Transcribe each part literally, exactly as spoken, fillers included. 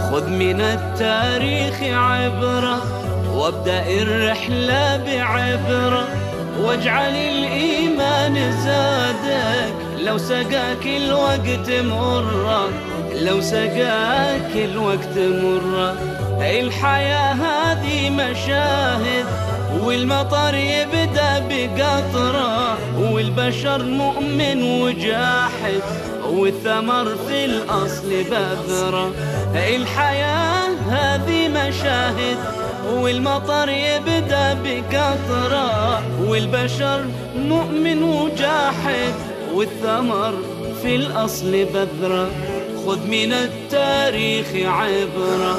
خذ من التاريخ عبرة وابدأ الرحلة بعبرة، واجعل الإيمان زادك لو سقاك الوقت مرة، لو سقاك الوقت مرة. الحياة هذه مشاهد والمطر يبدأ بقطرة، والبشر مؤمن وجاحد والثمر في الأصل بذرة. الحياة هذه مشاهد والمطر يبدأ بقطرة، والبشر مؤمن وجاحد والثمر في الأصل بذرة. خذ من التاريخ عبرة.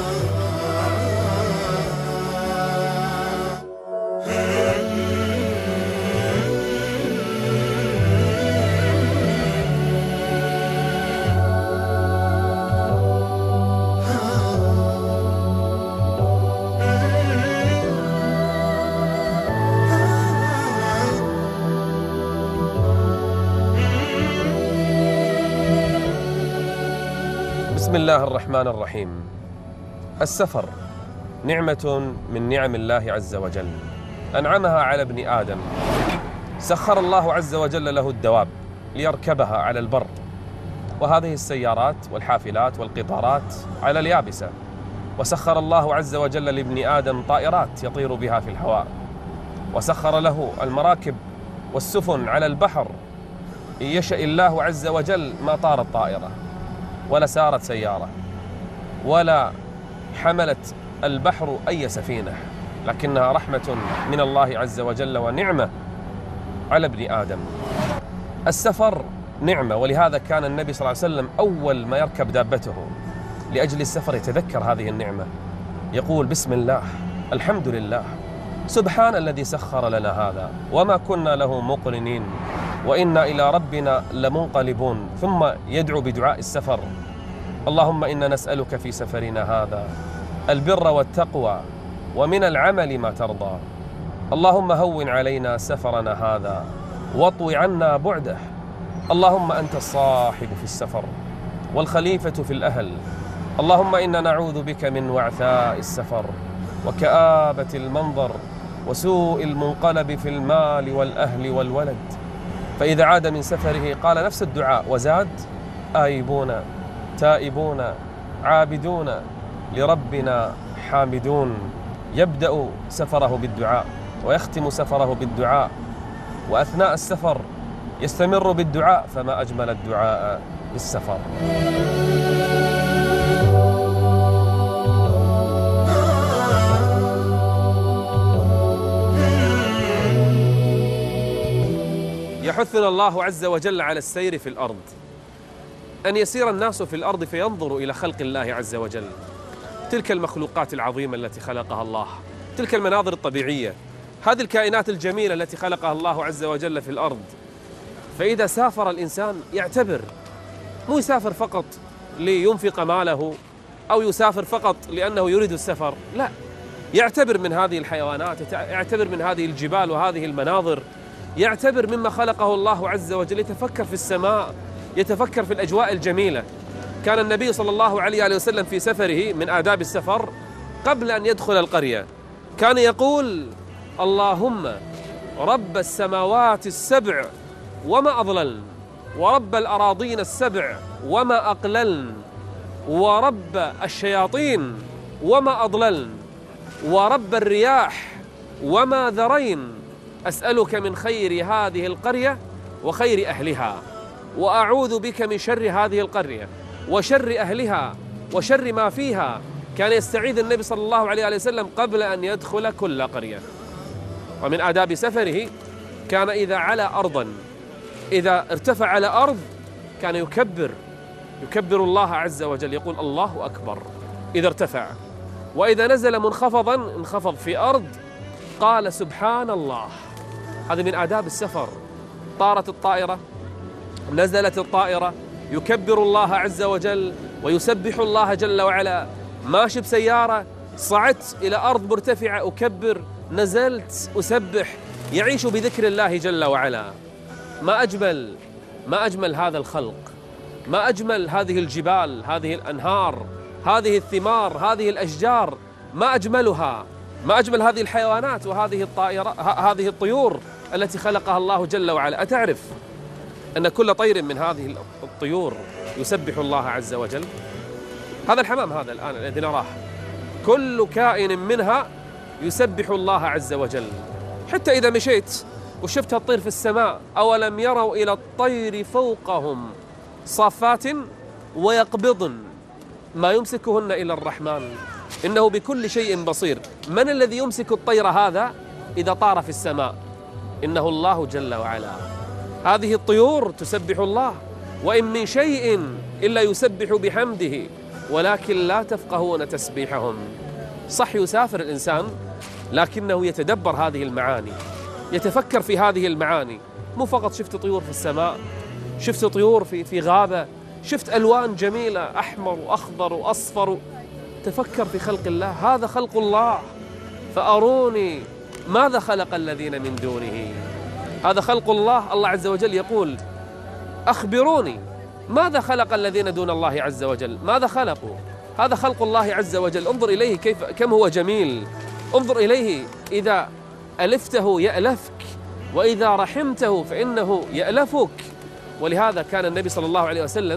بسم الله الرحمن الرحيم. السفر نعمة من نعم الله عز وجل أنعمها على ابن آدم. سخر الله عز وجل له الدواب ليركبها على البر، وهذه السيارات والحافلات والقطارات على اليابسة. وسخر الله عز وجل لابن آدم طائرات يطير بها في الهواء، وسخر له المراكب والسفن على البحر. إن يشاء الله عز وجل ما طارت طائرة ولا سارت سيارة ولا حملت البحر أي سفينة، لكنها رحمة من الله عز وجل ونعمة على ابن آدم. السفر نعمة، ولهذا كان النبي صلى الله عليه وسلم أول ما يركب دابته لأجل السفر يتذكر هذه النعمة، يقول بسم الله الحمد لله سبحان الذي سخر لنا هذا وما كنا له مقرنين وإنا إلى ربنا لمنقلبون. ثم يدعو بدعاء السفر: اللهم إنا نسألك في سفرنا هذا البر والتقوى ومن العمل ما ترضى. اللهم هون علينا سفرنا هذا واطوي عنا بعده. اللهم أنت الصاحب في السفر والخليفة في الأهل. اللهم إنا نعوذ بك من وعثاء السفر وكآبة المنظر وسوء المنقلب في المال والأهل والولد. فإذا عاد من سفره قال نفس الدعاء وزاد: آيبون تائبون عابدون لربنا حامدون. يبدأ سفره بالدعاء ويختم سفره بالدعاء، وأثناء السفر يستمر بالدعاء، فما أجمل الدعاء بالسفر. يحثنا الله عز وجل على السير في الأرض، أن يسير الناس في الأرض فينظروا إلى خلق الله عز وجل، تلك المخلوقات العظيمة التي خلقها الله، تلك المناظر الطبيعية، هذه الكائنات الجميلة التي خلقها الله عز وجل في الأرض. فإذا سافر الإنسان يعتبر، مو يسافر فقط لينفق ماله أو يسافر فقط لأنه يريد السفر، لا، يعتبر من هذه الحيوانات، يعتبر من هذه الجبال وهذه المناظر، يعتبر مما خلقه الله عز وجل، يتفكر في السماء، يتفكر في الأجواء الجميلة. كان النبي صلى الله عليه وسلم في سفره من آداب السفر قبل أن يدخل القرية كان يقول: اللهم رب السماوات السبع وما أضللن، ورب الأراضين السبع وما أقللن، ورب الشياطين وما أضللن، ورب الرياح وما ذرين، أسألك من خير هذه القرية وخير أهلها، وأعوذ بك من شر هذه القرية وشر أهلها وشر ما فيها. كان يستعيذ النبي صلى الله عليه وسلم قبل أن يدخل كل قرية. ومن آداب سفره كان إذا على أرضا، إذا ارتفع على أرض كان يكبر يكبر الله عز وجل، يقول الله أكبر إذا ارتفع. وإذا نزل منخفضا، انخفض في أرض، قال سبحان الله. هذا من آداب السفر. طارت الطائرة، نزلت الطائرة، يكبر الله عز وجل ويسبح الله جل وعلا. ماشي بسيارة، صعدت إلى أرض مرتفعة، أكبر، نزلت، أسبح، يعيش بذكر الله جل وعلا. ما أجمل ما أجمل هذا الخلق، ما أجمل هذه الجبال، هذه الأنهار، هذه الثمار، هذه الأشجار، ما أجملها، ما أجمل هذه الحيوانات وهذه الطائرات، هذه الطيور التي خلقها الله جل وعلا. أتعرف أن كل طير من هذه الطيور يسبح الله عز وجل؟ هذا الحمام هذا الآن الذي نراه، كل كائن منها يسبح الله عز وجل. حتى إذا مشيت وشفت الطير في السماء، أولم يروا إلى الطير فوقهم صافات ويقبضن ما يمسكهن إلا الرحمن إنه بكل شيء بصير. من الذي يمسك الطير هذا إذا طار في السماء؟ إنه الله جل وعلا. هذه الطيور تسبح الله، وإن من شيء إلا يسبح بحمده ولكن لا تفقهون تسبيحهم. صح يسافر الإنسان لكنه يتدبر هذه المعاني، يتفكر في هذه المعاني. مو فقط شفت طيور في السماء، شفت طيور في في غابة، شفت ألوان جميلة أحمر وأخضر وأصفر. تفكر في خلق الله، هذا خلق الله. فأروني ماذا خلق الذين من دونه. هذا خلق الله. الله عز وجل يقول أخبروني ماذا خلق الذين دون الله عز وجل، ماذا خلقوا. هذا خلق الله عز وجل. انظر إليه كيف كم هو جميل. انظر إليه، إذا ألفته يألفك، وإذا رحمته فإنه يألفك. ولهذا كان النبي صلى الله عليه وسلم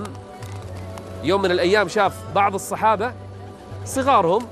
يوم من الأيام شاف بعض الصحابة صغارهم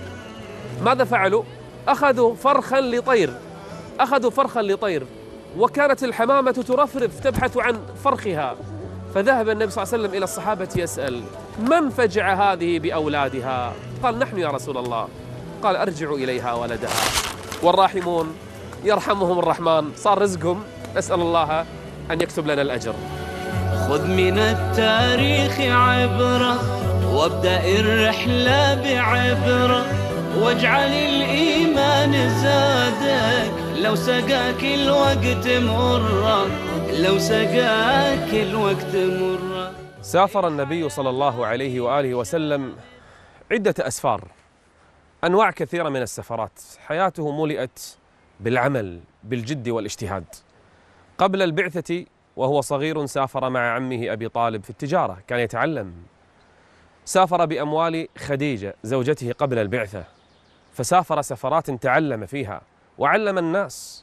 ماذا فعلوا؟ أخذوا فرخا لطير، أخذوا فرخا لطير، وكانت الحمامة ترفرف تبحث عن فرخها. فذهب النبي صلى الله عليه وسلم إلى الصحابة يسأل من فجع هذه بأولادها؟ قال نحن يا رسول الله. قال أرجعوا إليها ولدها، والراحمون يرحمهم الرحمن. صار رزقهم، نسأل الله أن يكتب لنا الأجر. خذ من التاريخ عبرة وابدأ الرحلة بعبرة، واجعل الإيمان زادك لو سقاك الوقت مرة، لو سقاك الوقت مرة. سافر النبي صلى الله عليه وآله وسلم عدة أسفار، أنواع كثيرة من السفرات. حياته ملئت بالعمل، بالجد والاجتهاد. قبل البعثة وهو صغير سافر مع عمه أبي طالب في التجارة، كان يتعلم. سافر بأموال خديجة زوجته قبل البعثة، فسافر سفرات تعلم فيها وعلم الناس.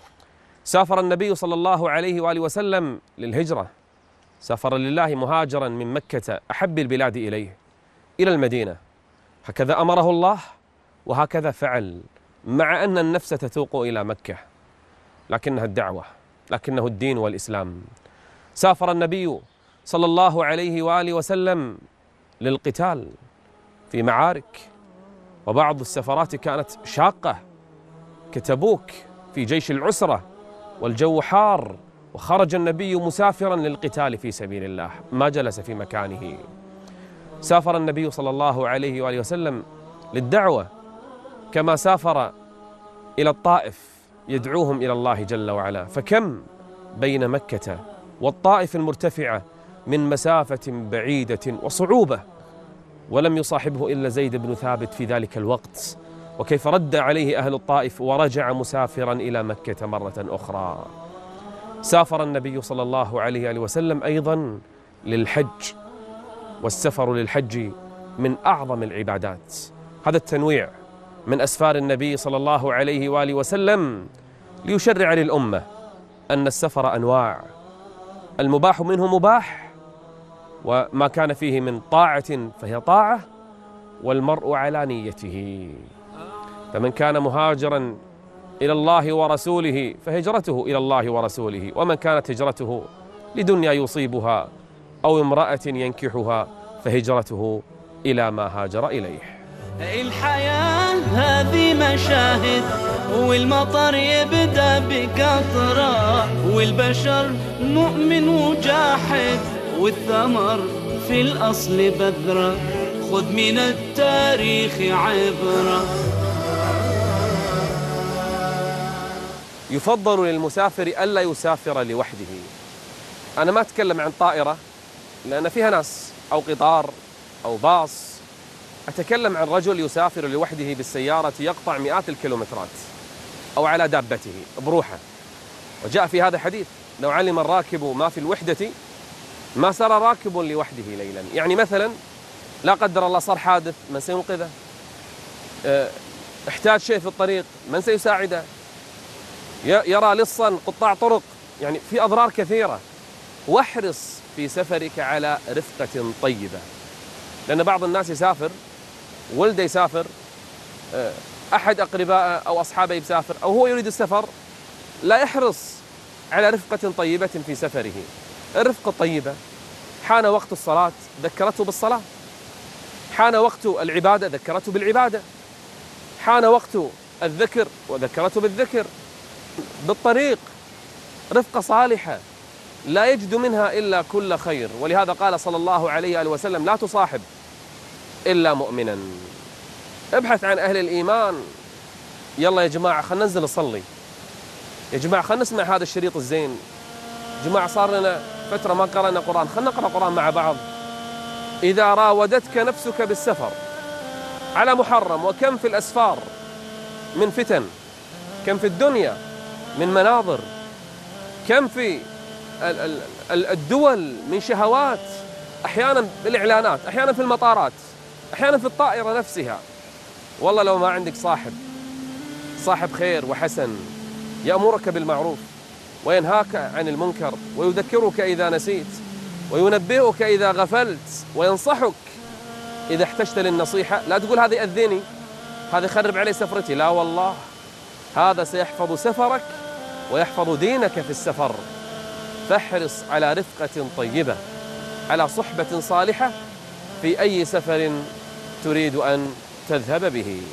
سافر النبي صلى الله عليه وآله وسلم للهجرة، سافر لله مهاجرا من مكة أحب البلاد إليه إلى المدينة. هكذا أمره الله وهكذا فعل، مع أن النفس تتوق إلى مكة، لكنها الدعوة، لكنه الدين والإسلام. سافر النبي صلى الله عليه وآله وسلم للقتال في معارك، وبعض السفرات كانت شاقة كتبوك في جيش العسرة والجو حار، وخرج النبي مسافرا للقتال في سبيل الله، ما جلس في مكانه. سافر النبي صلى الله عليه وآله وسلم للدعوة، كما سافر إلى الطائف يدعوهم إلى الله جل وعلا. فكم بين مكة والطائف المرتفعة من مسافة بعيدة وصعوبة، ولم يصاحبه إلا زيد بن ثابت في ذلك الوقت، وكيف رد عليه أهل الطائف ورجع مسافرا إلى مكة مرة أخرى. سافر النبي صلى الله عليه وآله وسلم أيضا للحج، والسفر للحج من أعظم العبادات. هذا التنويع من أسفار النبي صلى الله عليه وآله وسلم ليشرع للأمة أن السفر أنواع، المباح منه مباح، وما كان فيه من طاعة فهي طاعة، والمرء على نيته. فمن كان مهاجرا إلى الله ورسوله فهجرته إلى الله ورسوله، ومن كانت هجرته لدنيا يصيبها أو امرأة ينكحها فهجرته إلى ما هاجر إليه. الحياة هذه مشاهد، والمطر يبدأ بقطرة، والبشر مؤمن وجاحد، والثمر في الأصل بذرة. خذ من التاريخ عبرة. يفضل للمسافر ألا يسافر لوحده. أنا ما أتكلم عن طائرة لأن فيها ناس، أو قطار أو باص. أتكلم عن رجل يسافر لوحده بالسيارة يقطع مئات الكيلومترات، أو على دابته بروحه. وجاء في هذا حديث: لو علم الراكب ما في الوحدة ما سار راكب لوحده ليلا. يعني مثلا لا قدر الله صار حادث، من سينقذه؟ احتاج شيء في الطريق، من سيساعده؟ يرى لصا قطاع طرق، يعني في أضرار كثيرة. واحرص في سفرك على رفقة طيبة، لأن بعض الناس يسافر، ولده يسافر، أحد أقربائه أو أصحابه يسافر، أو هو يريد السفر، لا يحرص على رفقة طيبة في سفره. الرفقة الطيبة حان وقت الصلاة ذكرته بالصلاة، حان وقت العبادة ذكرته بالعبادة، حان وقت الذكر وذكرته بالذكر. بالطريق رفقة صالحة لا يجد منها إلا كل خير، ولهذا قال صلى الله عليه وآله وسلم: لا تصاحب إلا مؤمنا. ابحث عن أهل الإيمان. يلا يا جماعة خلنا ننزل نصلي، يا جماعة خلنا نسمع هذا الشريط الزين، يا جماعة صار لنا فترة ما قرأنا قرآن، خلنا نقرأ قرآن مع بعض. إذا راودتك نفسك بالسفر على محرم، وكم في الأسفار من فتن، كم في الدنيا من مناظر، كم في الدول من شهوات، أحيانا بالإعلانات، أحيانا في المطارات، أحيانا في الطائرة نفسها. والله لو ما عندك صاحب صاحب خير وحسن يأمرك بالمعروف وينهاك عن المنكر ويذكرك إذا نسيت وينبهك إذا غفلت وينصحك إذا احتجت للنصيحة، لا تقول هذا يأذيني، هذا يخرب علي سفرتي. لا والله، هذا سيحفظ سفرك ويحفظ دينك في السفر. فاحرص على رفقة طيبة، على صحبة صالحة في أي سفر تريد أن تذهب به.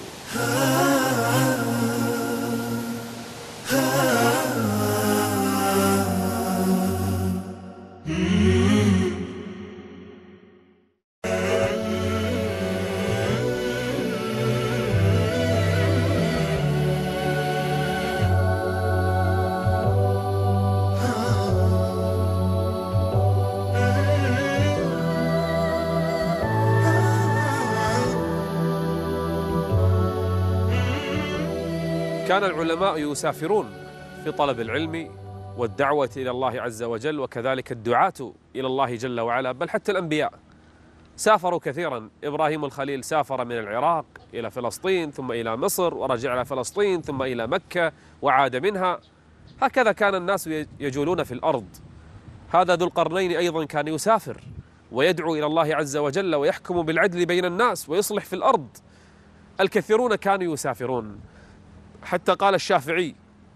كان العلماء يسافرون في طلب العلم والدعوة إلى الله عز وجل، وكذلك الدعاة إلى الله جل وعلا، بل حتى الأنبياء سافروا كثيرا. إبراهيم الخليل سافر من العراق إلى فلسطين، ثم إلى مصر، ورجع إلى فلسطين، ثم إلى مكة وعاد منها. هكذا كان الناس يجولون في الأرض. هذا ذو القرنين أيضا كان يسافر ويدعو إلى الله عز وجل ويحكم بالعدل بين الناس ويصلح في الأرض. الكثيرون كانوا يسافرون، حتى قال الشافعي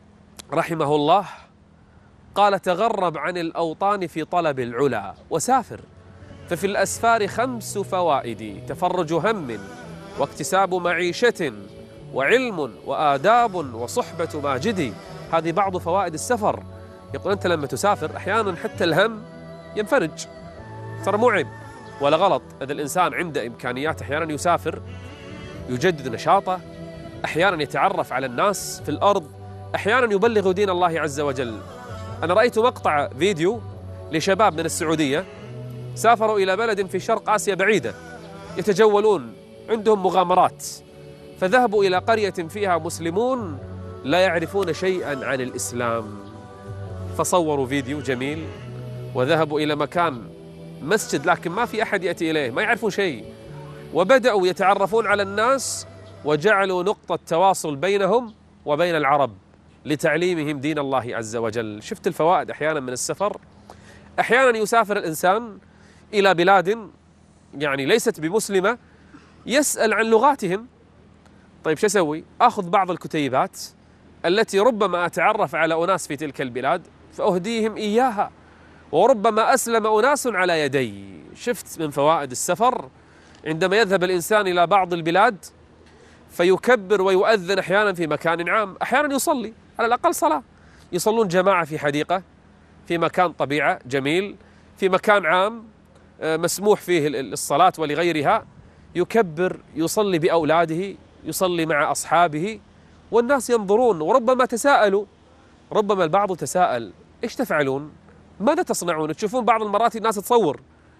رحمه الله، قال: تغرب عن الأوطان في طلب العلا وسافر، ففي الأسفار خمس فوائد: تفرج هم واكتساب معيشة وعلم وآداب وصحبة ماجد. هذه بعض فوائد السفر. يقول أنت لما تسافر أحيانا حتى الهم ينفرج، ترى مو عيب ولا غلط إذا الإنسان عنده إمكانيات أحيانا يسافر يجدد نشاطه، أحيانا يتعرف على الناس في الأرض، أحيانا يبلغ دين الله عز وجل. أنا رأيت مقطع فيديو لشباب من السعودية سافروا إلى بلد في شرق آسيا بعيدة يتجولون، عندهم مغامرات، فذهبوا إلى قرية فيها مسلمون لا يعرفون شيئا عن الإسلام، فصوروا فيديو جميل وذهبوا إلى مكان مسجد لكن ما في أحد يأتي إليه، ما يعرفون شيء، وبدأوا يتعرفون على الناس وجعلوا نقطة تواصل بينهم وبين العرب لتعليمهم دين الله عز وجل. شفت الفوائد أحيانا من السفر. أحيانا يسافر الإنسان إلى بلاد يعني ليست بمسلمة، يسأل عن لغاتهم. طيب شو أسوي؟ أخذ بعض الكتيبات التي ربما أتعرف على أناس في تلك البلاد فأهديهم إياها، وربما أسلم أناس على يدي. شفت من فوائد السفر؟ عندما يذهب الإنسان إلى بعض البلاد فيكبر ويؤذن أحيانا في مكان عام، أحيانا يصلي على الأقل صلاة، يصلون جماعة في حديقة، في مكان طبيعة جميل، في مكان عام مسموح فيه الصلاة ولغيرها، يكبر يصلي بأولاده، يصلي مع أصحابه، والناس ينظرون وربما تساءلوا، ربما البعض تساءل: إيش تفعلون؟ ماذا تصنعون؟ تشوفون بعض المرات الناس تصور.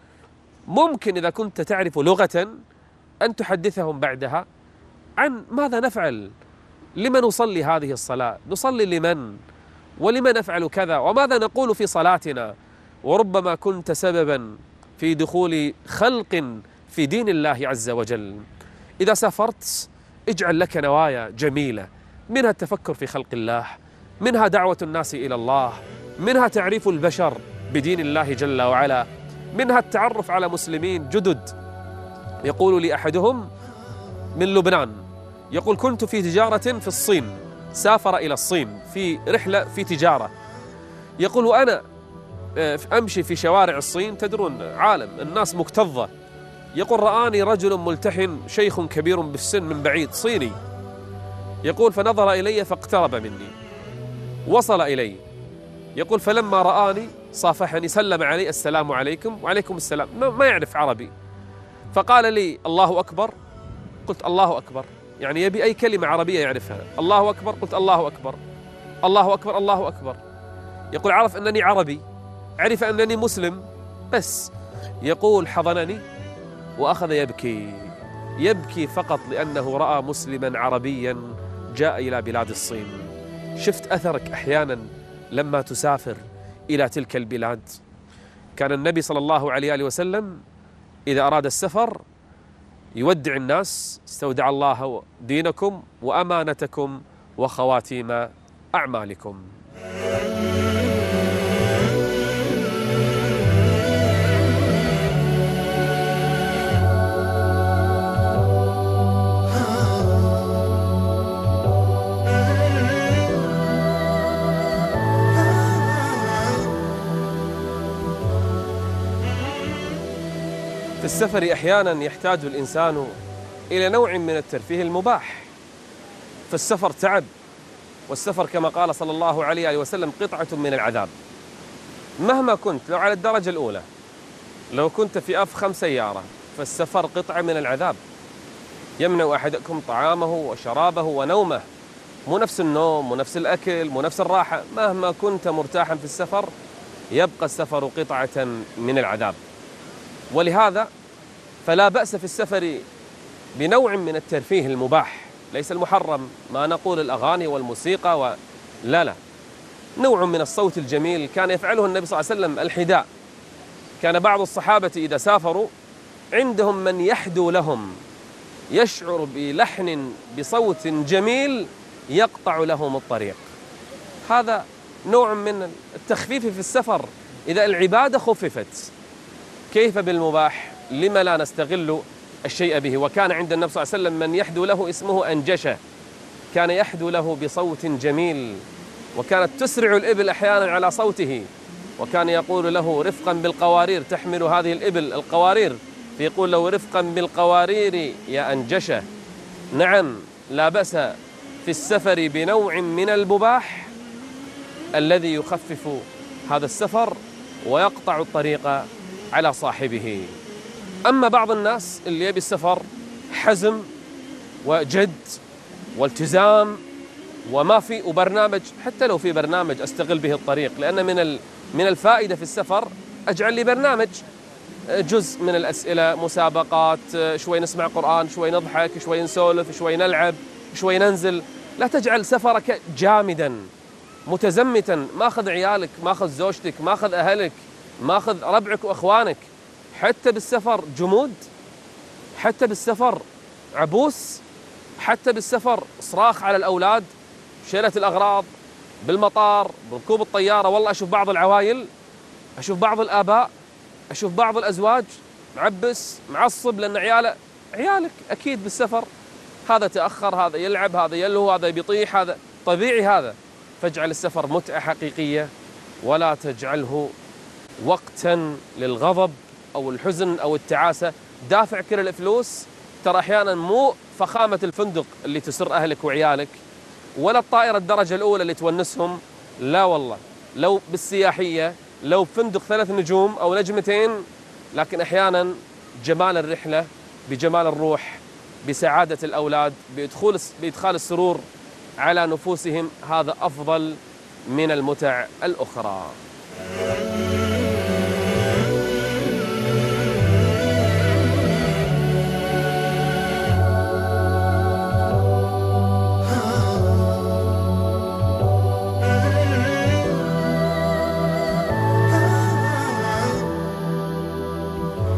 ممكن إذا كنت تعرف لغة أن تحدثهم بعدها عن ماذا نفعل، لمن نصلي هذه الصلاة، نصلي لمن، ولمن نفعل كذا، وماذا نقول في صلاتنا. وربما كنت سببا في دخول خلق في دين الله عز وجل. إذا سافرت اجعل لك نوايا جميلة، منها التفكر في خلق الله، منها دعوة الناس إلى الله، منها تعريف البشر بدين الله جل وعلا، منها التعرف على مسلمين جدد. يقول لي أحدهم من لبنان، يقول كنت في تجارة في الصين، سافر إلى الصين في رحلة في تجارة، يقول وأنا أمشي في شوارع الصين، تدرون عالم الناس مكتظة، يقول رآني رجل ملتحن شيخ كبير بالسن من بعيد صيني، يقول فنظر إلي فاقترب مني، وصل إلي، يقول فلما رآني صافحني، سلم علي السلام عليكم، وعليكم السلام، ما يعرف عربي، فقال لي الله أكبر، قلت الله أكبر، يعني يبي أي كلمة عربية يعرفها، الله أكبر، قلت الله أكبر، الله أكبر، الله أكبر. يقول عرف أنني عربي، عرف أنني مسلم، بس يقول حضنني وأخذ يبكي، يبكي فقط لأنه رأى مسلما عربيا جاء إلى بلاد الصين. شفت أثرك أحيانا لما تسافر إلى تلك البلاد. كان النبي صلى الله عليه وسلم إذا أراد السفر يودع الناس، استودع الله دينكم وأمانتكم وخواتيم أعمالكم. في السفر أحيانا يحتاج الإنسان إلى نوع من الترفيه المباح، فالسفر تعب، والسفر كما قال صلى الله عليه وسلم قطعة من العذاب. مهما كنت، لو على الدرجة الأولى، لو كنت في أفخم سيارة، فالسفر قطعة من العذاب، يمنع أحدكم طعامه وشرابه ونومه، مو نفس النوم، مو نفس الأكل، مو نفس الراحة. مهما كنت مرتاحا في السفر يبقى السفر قطعة من العذاب. ولهذا فلا بأس في السفر بنوع من الترفيه المباح، ليس المحرم ما نقول الأغاني والموسيقى و... لا لا، نوع من الصوت الجميل كان يفعله النبي صلى الله عليه وسلم الحداء. كان بعض الصحابة إذا سافروا عندهم من يحدو لهم، يشعر بلحن بصوت جميل يقطع لهم الطريق. هذا نوع من التخفيف في السفر. إذا العبادة خففت كيف بالمباح؟ لما لا نستغل الشيء به؟ وكان عند النبي صلى الله عليه وسلم من يحدو له اسمه أنجشة، كان يحدو له بصوت جميل، وكانت تسرع الإبل أحيانا على صوته، وكان يقول له رفقا بالقوارير، تحمل هذه الإبل القوارير، فيقول له رفقا بالقوارير يا أنجشة. نعم، لا بأس في السفر بنوع من المباح الذي يخفف هذا السفر ويقطع الطريق على صاحبه. أما بعض الناس اللي يبي السفر حزم وجد والتزام وما في وبرنامج، حتى لو في برنامج أستغل به الطريق، لأن من من الفائدة في السفر أجعل لي برنامج، جزء من الأسئلة، مسابقات، شوي نسمع قرآن، شوي نضحك، شوي نسولف، شوي نلعب، شوي ننزل. لا تجعل سفرك جامدا متزمتا، ماخذ عيالك، ماخذ زوجتك، ماخذ أهلك، ماخذ ربعك وأخوانك. حتى بالسفر جمود، حتى بالسفر عبوس، حتى بالسفر صراخ على الأولاد، شيلة الأغراض بالمطار، بركوب الطيارة. والله أشوف بعض العوائل، أشوف بعض الآباء، أشوف بعض الأزواج معبس معصب لأن عياله، عيالك أكيد بالسفر، هذا تأخر، هذا يلعب، هذا يلهو، هذا بيطيح، هذا طبيعي هذا. فاجعل السفر متعة حقيقية، ولا تجعله وقتا للغضب أو الحزن أو التعاسة. دافع كل الفلوس، ترى أحيانا مو فخامة الفندق اللي تسر أهلك وعيالك، ولا الطائرة الدرجة الأولى اللي تونسهم، لا والله، لو بالسياحية، لو فندق ثلاث نجوم أو نجمتين، لكن أحيانا جمال الرحلة بجمال الروح، بسعادة الأولاد، بإدخال بإدخال السرور على نفوسهم، هذا أفضل من المتع الأخرى.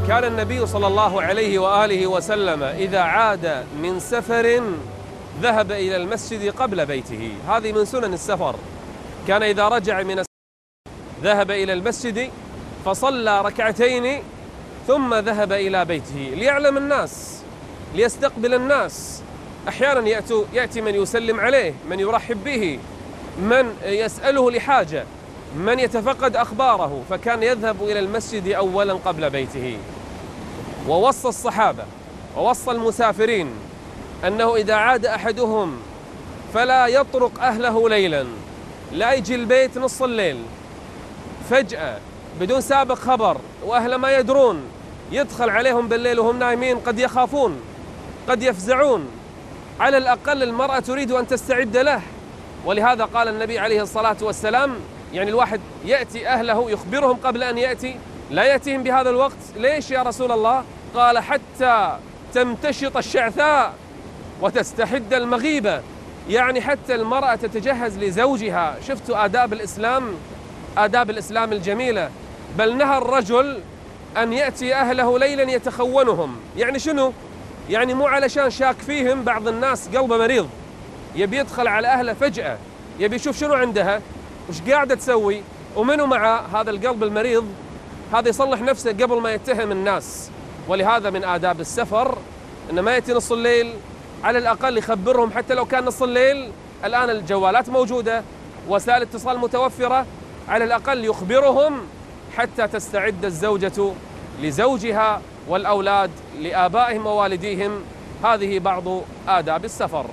كان النبي صلى الله عليه وآله وسلم إذا عاد من سفر ذهب إلى المسجد قبل بيته. هذه من سنن السفر. كان إذا رجع من السفر ذهب إلى المسجد فصلى ركعتين ثم ذهب إلى بيته ليعلم الناس، ليستقبل الناس. أحيانا يأتي من يسلم عليه، من يرحب به، من يسأله لحاجة، من يتفقد أخباره، فكان يذهب إلى المسجد أولا قبل بيته. ووصى الصحابة ووصى المسافرين أنه إذا عاد أحدهم فلا يطرق أهله ليلا، لا يجي البيت نص الليل فجأة بدون سابق خبر وأهله ما يدرون، يدخل عليهم بالليل وهم نايمين، قد يخافون، قد يفزعون. على الأقل المرأة تريد أن تستعد له. ولهذا قال النبي عليه الصلاة والسلام يعني الواحد يأتي أهله يخبرهم قبل أن يأتي، لا يأتيهم بهذا الوقت. ليش يا رسول الله؟ قال حتى تمتشط الشعثاء وتستحد المغيبة، يعني حتى المرأة تتجهز لزوجها. شفتوا آداب الإسلام، آداب الإسلام الجميلة. بل نهى الرجل أن يأتي أهله ليلا يتخونهم. يعني شنو؟ يعني مو علشان شاك فيهم، بعض الناس قلبه مريض يبي يدخل على أهله فجأة، يبي يشوف شنو عندها وش قاعدة تسوي ومنه مع هذا القلب المريض. هذا يصلح نفسه قبل ما يتهم الناس. ولهذا من آداب السفر إن ما يأتي نص الليل، على الأقل يخبرهم حتى لو كان نص الليل. الآن الجوالات موجودة، وسائل الاتصال متوفرة، على الأقل يخبرهم حتى تستعد الزوجة لزوجها والأولاد لآبائهم ووالديهم. هذه بعض آداب السفر.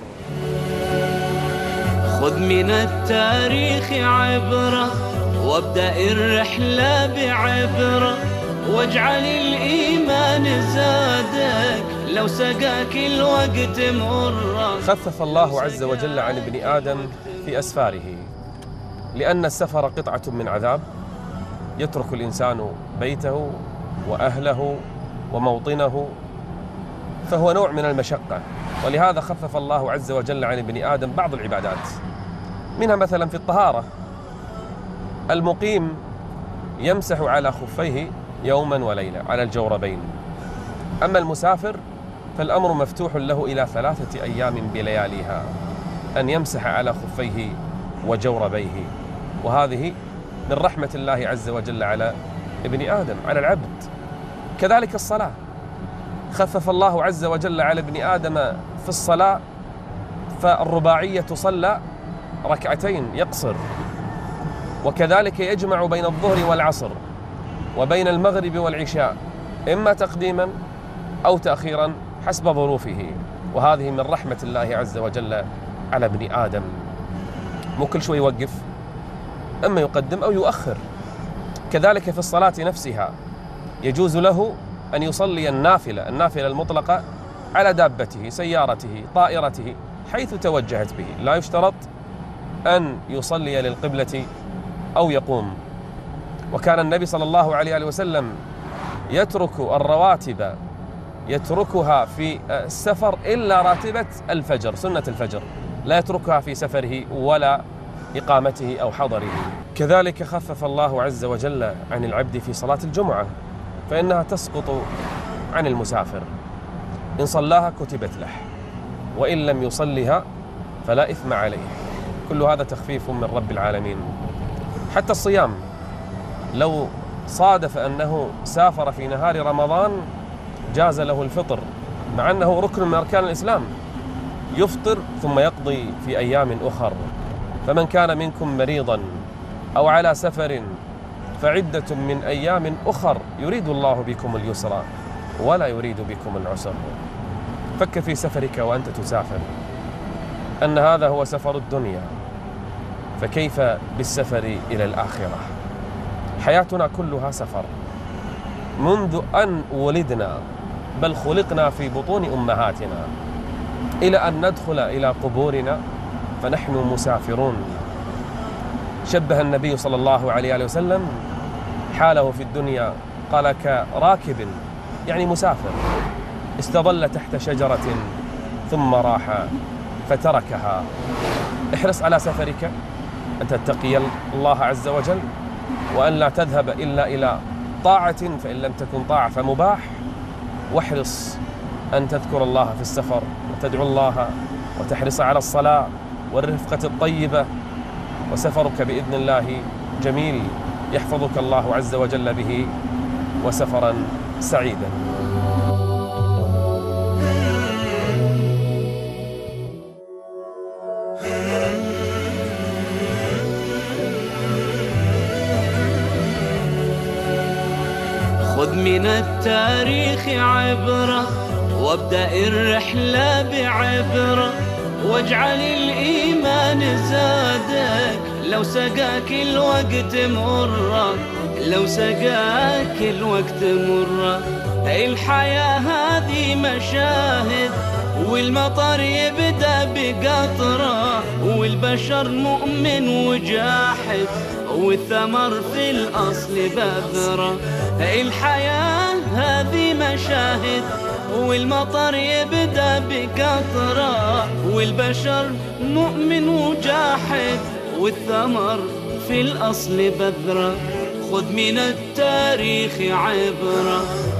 خذ من التاريخ عبرة وابدأ الرحلة بعبرة، واجعل الإيمان زادك لو سقاك الوقت مرة. خفف الله عز وجل عن ابن آدم في أسفاره، لأن السفر قطعة من عذاب. يترك الإنسان بيته وأهله وموطنه، فهو نوع من المشقة. ولهذا خفف الله عز وجل عن ابن آدم بعض العبادات، منها مثلا في الطهارة. المقيم يمسح على خفيه يوما وليلة على الجوربين، أما المسافر فالأمر مفتوح له إلى ثلاثة أيام بلياليها أن يمسح على خفيه وجوربيه. وهذه من رحمة الله عز وجل على ابن آدم، على العبد. كذلك الصلاة، خفف الله عز وجل على ابن آدم في الصلاة، فالرباعية صلى ركعتين يقصر، وكذلك يجمع بين الظهر والعصر وبين المغرب والعشاء، إما تقديما أو تأخيرا حسب ظروفه. وهذه من رحمة الله عز وجل على ابن آدم. مو كل شوي يوقف، أما يقدم أو يؤخر. كذلك في الصلاة نفسها يجوز له أن يصلي النافلة النافلة المطلقة على دابته، سيارته، طائرته، حيث توجهت به. لا يشترط أن يصلي للقبلة أو يقوم. وكان النبي صلى الله عليه وسلم يترك الرواتب يتركها في السفر إلا راتبة الفجر، سنة الفجر، لا يتركها في سفره ولا إقامته أو حضره. كذلك خفف الله عز وجل عن العبد في صلاة الجمعة، فإنها تسقط عن المسافر. إن صلاها كتبت له، وإن لم يصلها فلا إثم عليه. كل هذا تخفيف من رب العالمين. حتى الصيام لو صادف أنه سافر في نهار رمضان جاز له الفطر، مع أنه ركن من أركان الإسلام، يفطر ثم يقضي في أيام أخر. فمن كان منكم مريضا أو على سفر فعدة من أيام أخر يريد الله بكم اليسر ولا يريد بكم العسر. فكر في سفرك وأنت تسافر أن هذا هو سفر الدنيا، فكيف بالسفر إلى الآخرة؟ حياتنا كلها سفر، منذ أن ولدنا بل خلقنا في بطون أمهاتنا إلى أن ندخل إلى قبورنا فنحن مسافرون. شبه النبي صلى الله عليه وسلم حاله في الدنيا، قال كراكب يعني مسافر استظل تحت شجرة ثم راح فتركها. احرص على سفرك أن تتقي الله عز وجل، وأن لا تذهب إلا إلى طاعة، فإن لم تكن طاعة فمباح. واحرص أن تذكر الله في السفر وتدعو الله وتحرص على الصلاة والرفقة الطيبة، وسفرك بإذن الله جميل يحفظك الله عز وجل به، وسفرا سعيدا. خذ من التاريخ عبرة وابدأ الرحلة بعبرة، واجعل الإيمان زادك لو سقاك الوقت مرة، لو سقاك الوقت مرة. الحياة هذه مشاهد والمطر يبدأ بقطرة، والبشر مؤمن وجاحد والثمر في الأصل بذرة. الحياة هذه مشاهد والمطر يبدأ بقطرة، والبشر مؤمن وجاحد والثمر في الأصل بذرة. خذ من التاريخ عبرة